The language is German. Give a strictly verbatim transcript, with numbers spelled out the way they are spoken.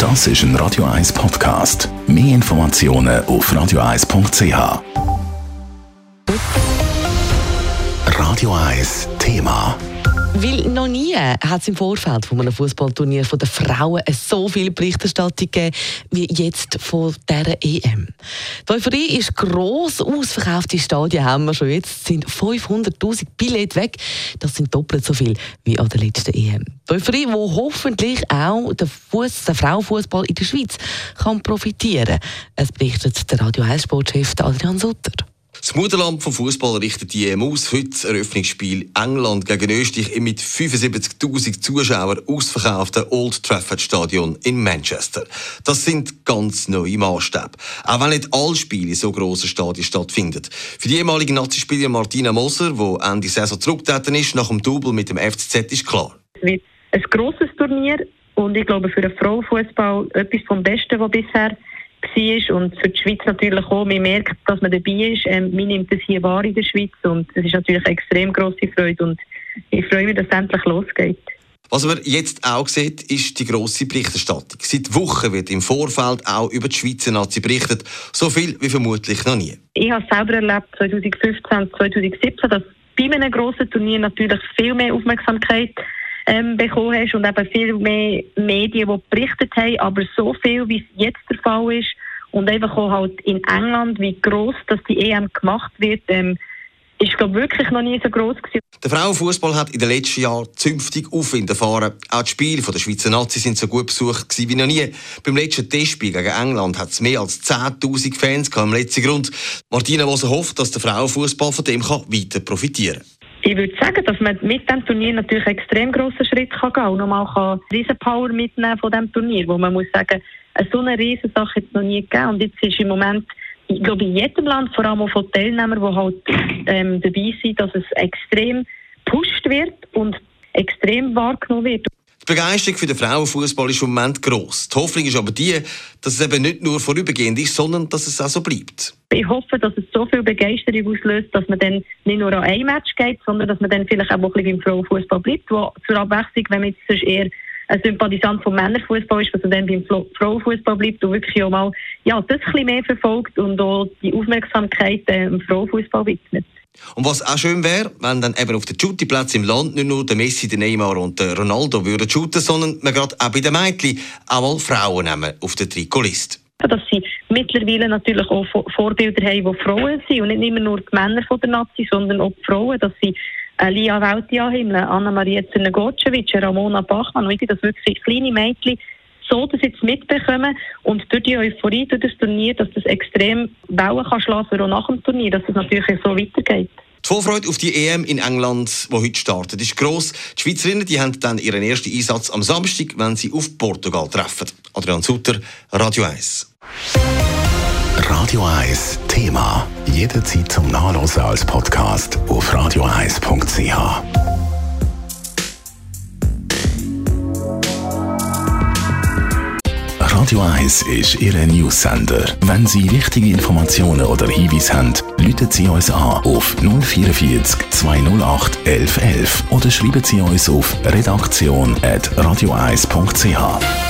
Das ist ein Radio eins Podcast. Mehr Informationen auf radio eins punkt c h. Radio eins Thema. Weil noch nie hat es im Vorfeld von einem Fußballturnier der Frauen so viel Berichterstattung gegeben wie jetzt von dieser E M. Die Euphorie ist gross, ausverkaufte Stadien haben wir schon jetzt. Es sind fünfhunderttausend Billette weg. Das sind doppelt so viel wie an der letzten E M. Die Euphorie, wo hoffentlich auch der, Fuss, der Frauenfußball in der Schweiz kann profitieren. Es berichtet der Radio eins Sportchef Adrian Sutter. Das Mutterland vom Fußball richtet die E M aus. Heute das Eröffnungsspiel England gegen Österreich im mit fünfundsiebzigtausend Zuschauern ausverkauften Old Trafford Stadion in Manchester. Das sind ganz neue Maßstäbe. Auch wenn nicht alle Spiele in so grossen Stadien stattfinden. Für die ehemalige Nazispielerin Martina Moser, die Ende Saison zurückgetreten ist, nach dem Double mit dem F C Z, ist klar. Es wird ein grosses Turnier und ich glaube für den Frauenfußball etwas vom Besten, was bisher war. Und für die Schweiz natürlich auch. Man merkt, dass man dabei ist. Ähm, man nimmt das hier wahr in der Schweiz und das ist natürlich eine extrem grosse Freude und ich freue mich, dass es endlich losgeht. Was man jetzt auch sieht, ist die grosse Berichterstattung. Seit Wochen wird im Vorfeld auch über die Schweizer Nazi berichtet. So viel wie vermutlich noch nie. Ich habe es selber erlebt, zwanzig fünfzehn, zwanzig siebzehn, dass bei einem grossen Turnier natürlich viel mehr Aufmerksamkeit ähm, bekommen hast und eben viel mehr Medien, die berichtet haben, aber so viel, wie es jetzt der Fall ist und einfach auch halt in England, wie gross dass die E M gemacht wird, ähm, ist glaube wirklich noch nie so gross gewesen. Der Frauenfußball hat in den letzten Jahren zünftig Aufwind erfahren. Auch die Spiele der Schweizer Nazis sind so gut besucht gewesen wie noch nie. Beim letzten Testspiel gegen England hat es mehr als zehntausend Fans gehabt im letzten Grund. Martina Moser hofft, dass der Frauenfußball von dem kann weiter profitieren kann. Ich würde sagen, dass man mit diesem Turnier natürlich einen extrem grossen Schritt kann gehen und nochmal eine riesen Power mitnehmen von diesem Turnier, wo man muss sagen, so eine riesen Sache hat es noch nie gegeben. Und jetzt ist im Moment, ich glaube, in jedem Land, vor allem auch von Teilnehmern, die halt ähm, dabei sind, dass es extrem gepusht wird und extrem wahrgenommen wird. Die Begeisterung für den Frauenfußball ist im Moment gross. Die Hoffnung ist aber die, dass es eben nicht nur vorübergehend ist, sondern dass es auch so bleibt. Ich hoffe, dass es so viel Begeisterung auslöst, dass man dann nicht nur an ein Match geht, sondern dass man dann vielleicht auch ein bisschen im Frauenfußball bleibt, wo zur Abwechslung, wenn man jetzt sonst eher ein Sympathisant vom Männerfußball ist, dass man dann beim Frauenfußball bleibt und wirklich auch mal ja, das ein bisschen mehr verfolgt und auch die Aufmerksamkeit äh, im Frauenfußball widmet. Und was auch schön wäre, wenn dann eben auf den Shootingplätzen im Land nicht nur der Messi, der Neymar und der Ronaldo würden shooten, sondern man gerade auch bei den Mädchen auch mal Frauen nehmen auf der Trikotliste. Dass sie mittlerweile natürlich auch Vorbilder haben, die Frauen sind und nicht immer nur die Männer von der Nazi, sondern auch die Frauen, dass sie äh, Lia Welti-Himmeln, Anna-Maria Zernegocevic, Ramona Bachmann, und das wirklich kleine Mädchen so das jetzt mitbekommen und durch die Euphorie, durch das Turnier, dass das extrem Wellen kann schlagen, auch nach dem Turnier, dass das natürlich so weitergeht. Die Vorfreude auf die E M in England, die heute startet, ist gross. Die Schweizerinnen die haben dann ihren ersten Einsatz am Samstag, wenn sie auf Portugal treffen. Adrian Sutter, Radio eins. Radio eins Thema. Jederzeit zum Nachlesen als Podcast auf radio eins punkt c h. Radio eins ist Ihr News-Sender. Wenn Sie wichtige Informationen oder Hinweise haben, rufen Sie uns an auf null vierundvierzig, zweihundertacht, elf elf oder schreiben Sie uns auf redaktion at radio eins punkt c h.